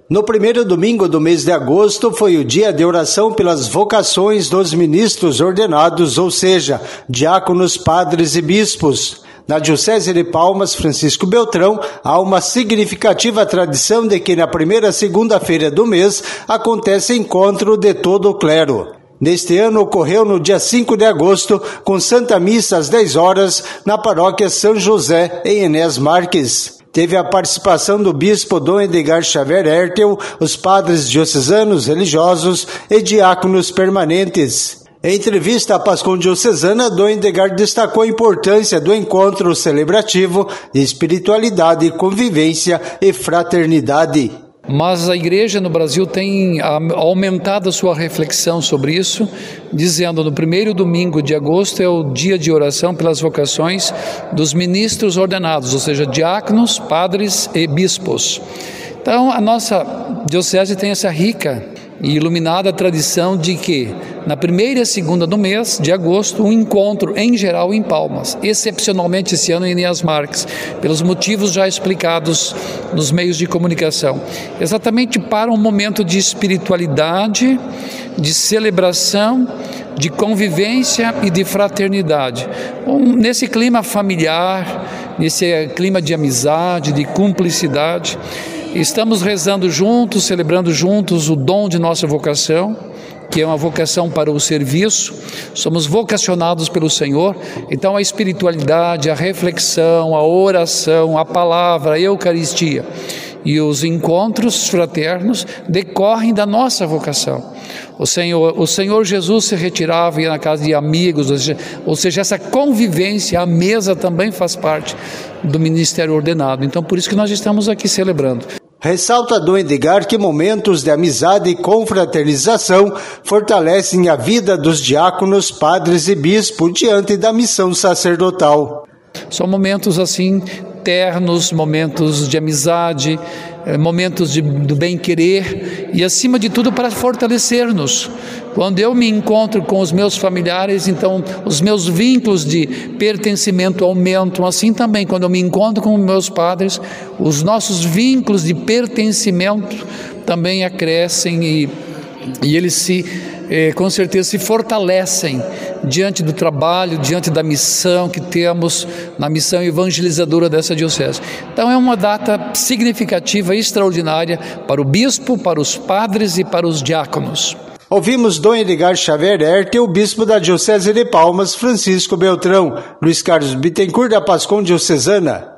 No primeiro domingo do mês de agosto foi o dia de oração pelas vocações dos ministros ordenados, ou seja, diáconos, padres e bispos. Na Diocese de Palmas, Francisco Beltrão, há uma significativa tradição de que na primeira segunda-feira do mês acontece encontro de todo o clero. Neste ano ocorreu no dia 5 de agosto, com Santa Missa às 10 horas, na paróquia São José, em Enéas Marques. Teve a participação do bispo Dom Edgar Xavier Hertel, os padres diocesanos, religiosos e diáconos permanentes. Em entrevista à Pascom Diocesana, Dom Edgar destacou a importância do encontro celebrativo de espiritualidade, convivência e fraternidade. Mas a igreja no Brasil tem aumentado a sua reflexão sobre isso, dizendo no primeiro domingo de agosto é o dia de oração pelas vocações dos ministros ordenados, ou seja, diáconos, padres e bispos. Então a nossa diocese tem essa rica e iluminada tradição de que na primeira e segunda do mês de agosto, um encontro em geral em Palmas, excepcionalmente esse ano em Enéas Marques, pelos motivos já explicados nos meios de comunicação, exatamente para um momento de espiritualidade, de celebração, de convivência e de fraternidade. Nesse clima familiar, nesse clima de amizade, de cumplicidade, estamos rezando juntos, celebrando juntos o dom de nossa vocação, que é uma vocação para o serviço. Somos vocacionados pelo Senhor, então a espiritualidade, a reflexão, a oração, a palavra, a Eucaristia e os encontros fraternos decorrem da nossa vocação. O Senhor Jesus se retirava e ia na casa de amigos, ou seja, essa convivência, a mesa também faz parte do ministério ordenado. Então, por isso que nós estamos aqui celebrando. Ressalta Dom Edgar que momentos de amizade e confraternização fortalecem a vida dos diáconos, padres e bispos diante da missão sacerdotal. São momentos assim ternos, momentos de amizade, momentos do bem-querer e, acima de tudo, para fortalecer-nos. Quando eu me encontro com os meus familiares, então os meus vínculos de pertencimento aumentam. Assim também, quando eu me encontro com meus padres, os nossos vínculos de pertencimento também acrescem e eles com certeza se fortalecem diante do trabalho, diante da missão que temos, na missão evangelizadora dessa diocese. Então é uma data significativa, extraordinária para o bispo, para os padres e para os diáconos. Ouvimos Dom Edgar Xavier Hertel, bispo da Diocese de Palmas, Francisco Beltrão. Luiz Carlos Bittencourt, da Pascom Diocesana.